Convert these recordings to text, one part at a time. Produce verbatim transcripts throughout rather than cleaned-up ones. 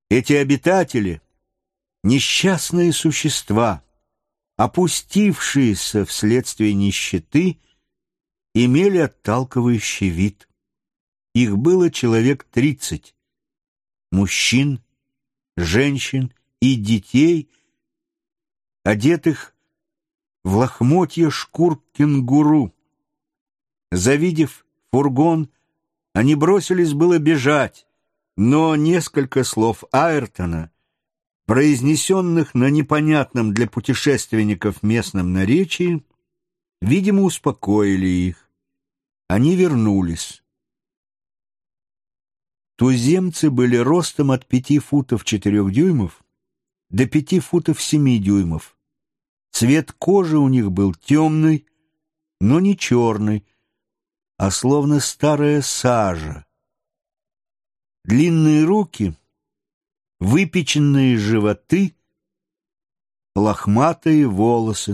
Эти обитатели — несчастные существа, опустившиеся вследствие нищеты, имели отталкивающий вид. Их было человек тридцать. Мужчин, женщин и детей, одетых в лохмотья шкур кенгуру. Завидев фургон, они бросились было бежать, но несколько слов Айртона, произнесенных на непонятном для путешественников местном наречии, видимо, успокоили их. Они вернулись. Туземцы были ростом от пяти футов четырех дюймов до пяти футов семи дюймов. Цвет кожи у них был темный, но не черный, а словно старая сажа. Длинные руки, выпеченные животы, лохматые волосы.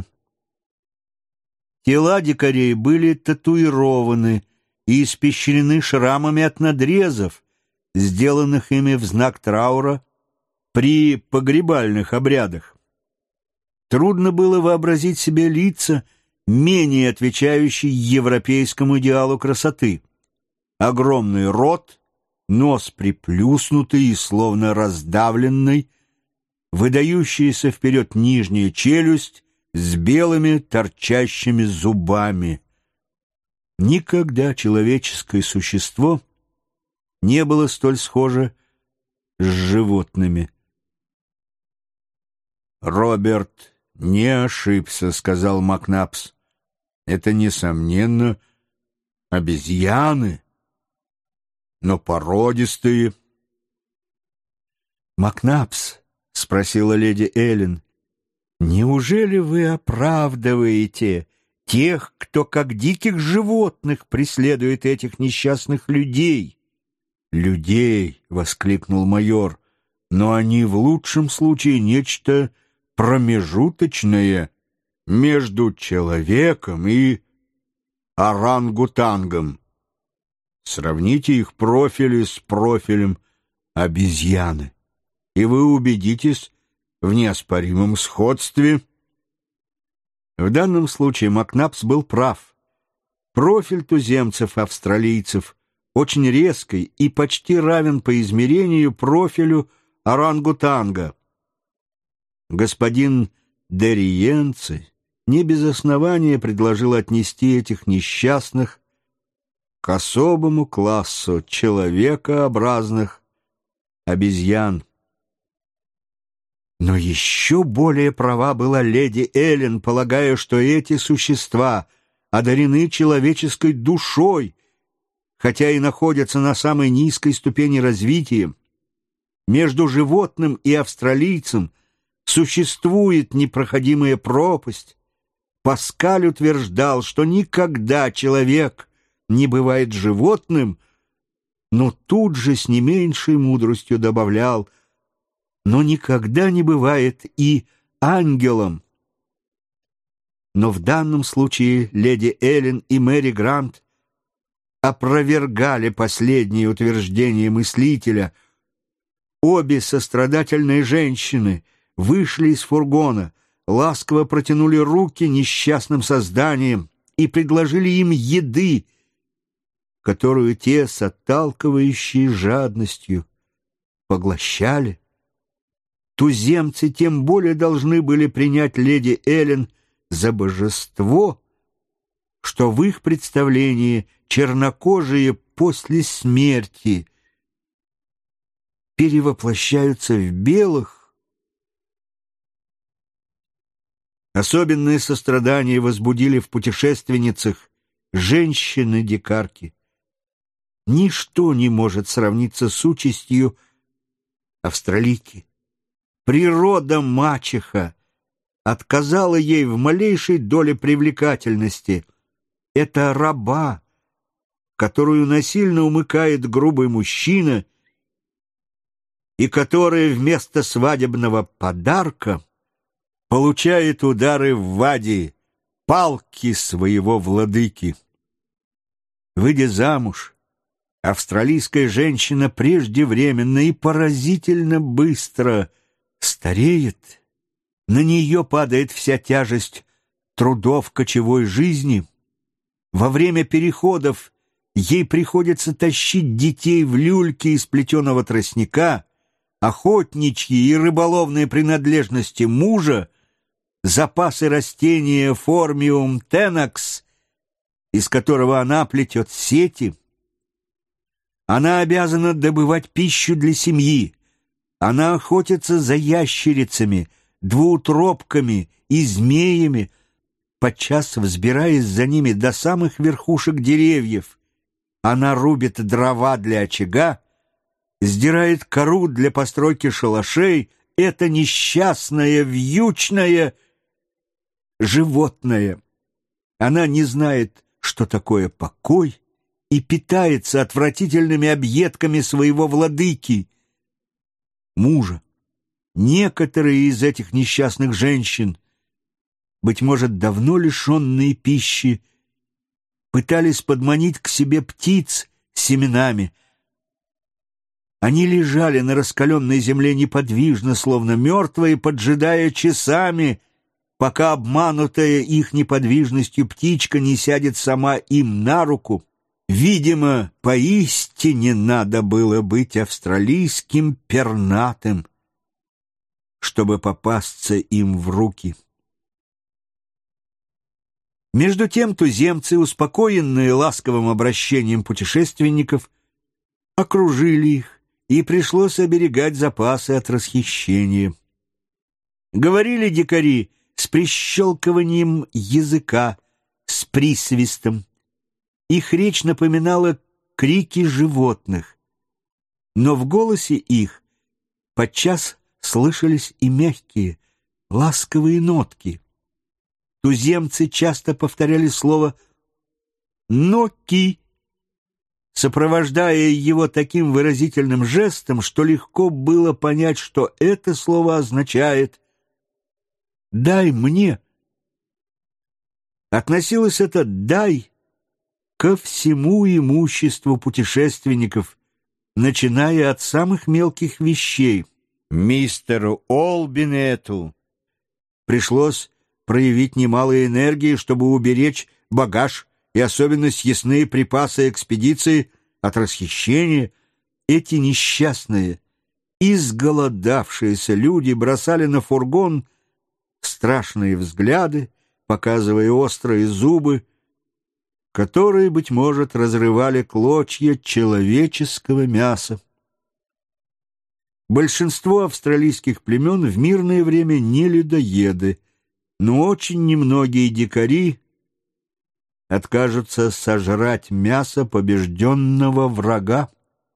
Тела дикарей были татуированы и испещрены шрамами от надрезов, сделанных ими в знак траура при погребальных обрядах. Трудно было вообразить себе лица, менее отвечающие европейскому идеалу красоты. Огромный рот, нос приплюснутый и словно раздавленный, выдающаяся вперед нижняя челюсть с белыми торчащими зубами. Никогда человеческое существо не было столь схоже с животными. «Роберт не ошибся», — сказал Макнапс. «Это, несомненно, обезьяны, но породистые». «Макнапс», — спросила леди Эллен, — «неужели вы оправдываете тех, кто как диких животных преследует этих несчастных людей?» «Людей», — воскликнул майор, — «но они в лучшем случае нечто промежуточное между человеком и орангутангом. Сравните их профили с профилем обезьяны, и вы убедитесь в неоспоримом сходстве». В данном случае Макнапс был прав. Профиль туземцев-австралийцев очень резкий и почти равен по измерению профилю орангутанга. Господин Дериенци не без основания предложил отнести этих несчастных к особому классу человекообразных обезьян. Но еще более права была леди Эллен, полагая, что эти существа одарены человеческой душой, хотя и находятся на самой низкой ступени развития. Между животным и австралийцем существует непроходимая пропасть. Паскаль утверждал, что никогда человек не бывает животным, но тут же с не меньшей мудростью добавлял: но никогда не бывает и ангелом. Но в данном случае леди Эллен и Мэри Грант опровергали последнее утверждение мыслителя. Обе сострадательные женщины вышли из фургона, ласково протянули руки несчастным созданиям и предложили им еды, которую те с отталкивающей жадностью поглощали. Туземцы тем более должны были принять леди Эллен за божество, что в их представлении чернокожие после смерти перевоплощаются в белых. Особенное сострадание возбудили в путешественницах женщины-дикарки. Ничто не может сравниться с участью австралийки. Природа-мачеха отказала ей в малейшей доле привлекательности. Это раба, которую насильно умыкает грубый мужчина и которая вместо свадебного подарка получает удары в вади, палки своего владыки. Выйдя замуж, Австралийская женщина преждевременно и поразительно быстро стареет. На нее падает вся тяжесть трудов кочевой жизни. Во время переходов ей приходится тащить детей в люльки из плетеного тростника, охотничьи и рыболовные принадлежности мужа, запасы растения формиум тенакс, из которого она плетет сети. Она обязана добывать пищу для семьи. Она охотится за ящерицами, двуутробками и змеями, подчас взбираясь за ними до самых верхушек деревьев. Она рубит дрова для очага, сдирает кору для постройки шалашей. Это несчастное, вьючное животное. Она не знает, что такое покой, и питается отвратительными объедками своего владыки, мужа. Некоторые из этих несчастных женщин, быть может, давно лишенные пищи, пытались подманить к себе птиц семенами. Они лежали на раскаленной земле неподвижно, словно мертвые, поджидая часами, пока обманутая их неподвижностью птичка не сядет сама им на руку. Видимо, поистине надо было быть австралийским пернатым, чтобы попасться им в руки. Между тем туземцы, успокоенные ласковым обращением путешественников, окружили их, и пришлось оберегать запасы от расхищения. Говорили дикари с прищелкиванием языка, с присвистом. Их речь напоминала крики животных, но в голосе их подчас слышались и мягкие, ласковые нотки. Туземцы часто повторяли слово «ноки», сопровождая его таким выразительным жестом, что легко было понять, что это слово означает «дай мне». Относилось это «дай» ко всему имуществу путешественников, начиная от самых мелких вещей. Мистеру Олбинету пришлось проявить немало энергии, чтобы уберечь багаж и особенно съестные припасы экспедиции от расхищения. Эти несчастные, изголодавшиеся люди бросали на фургон страшные взгляды, показывая острые зубы, которые, быть может, разрывали клочья человеческого мяса. Большинство австралийских племен в мирное время не людоеды, но очень немногие дикари откажутся сожрать мясо побежденного врага.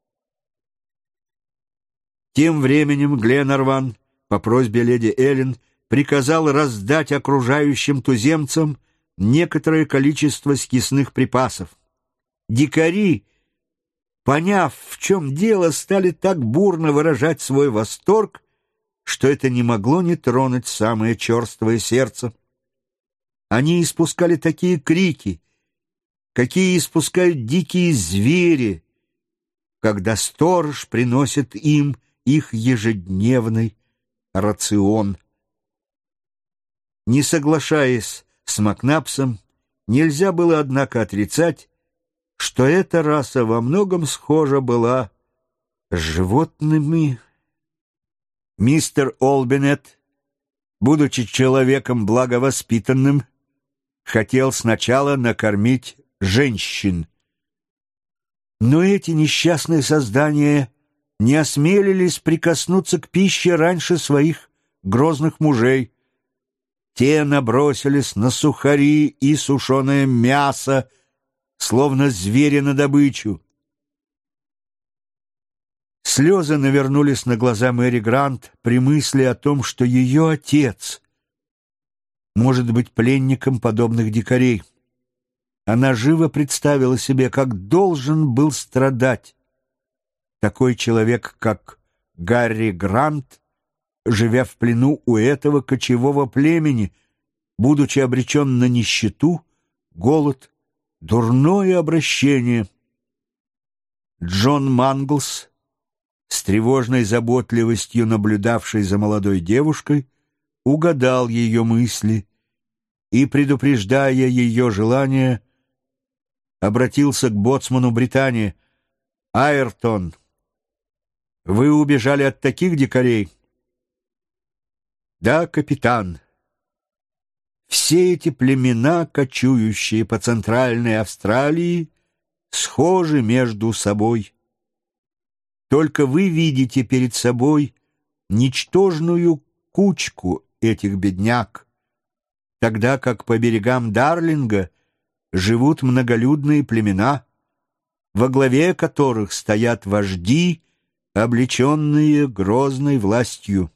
Тем временем Гленарван по просьбе леди Эллен приказал раздать окружающим туземцам некоторое количество съестных припасов. Дикари, поняв, в чем дело, стали так бурно выражать свой восторг, что это не могло не тронуть самое черствое сердце. Они испускали такие крики, какие испускают дикие звери, когда сторож приносит им их ежедневный рацион. Не соглашаясь с Макнапсом, нельзя было, однако, отрицать, что эта раса во многом схожа была с животными. Мистер Олбинет, будучи человеком благовоспитанным, хотел сначала накормить женщин. Но эти несчастные создания не осмелились прикоснуться к пище раньше своих грозных мужей. Те набросились на сухари и сушеное мясо, словно звери на добычу. Слезы навернулись на глаза Мэри Грант при мысли о том, что ее отец может быть пленником подобных дикарей. Она живо представила себе, как должен был страдать такой человек, как Гарри Грант, живя в плену у этого кочевого племени, будучи обречен на нищету, голод, дурное обращение. Джон Манглс, с тревожной заботливостью наблюдавший за молодой девушкой, угадал ее мысли и, предупреждая ее желание, обратился к боцману Британии. «Айртон, вы убежали от таких дикарей?» «Да, капитан. Все эти племена, кочующие по Центральной Австралии, схожи между собой. Только вы видите перед собой ничтожную кучку этих бедняк, тогда как по берегам Дарлинга живут многолюдные племена, во главе которых стоят вожди, облеченные грозной властью.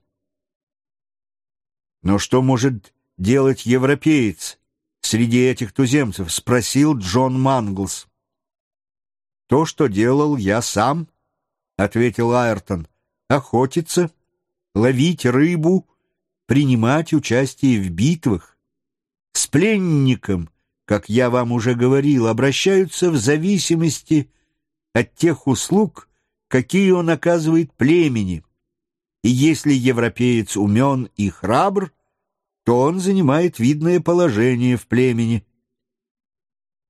«Но что может делать европеец среди этих туземцев?» — спросил Джон Манглс. «То, что делал я сам», — ответил Айртон: «охотиться, ловить рыбу, принимать участие в битвах. С пленником, как я вам уже говорил, обращаются в зависимости от тех услуг, какие он оказывает племени, и если европеец умен и храбр, то он занимает видное положение в племени.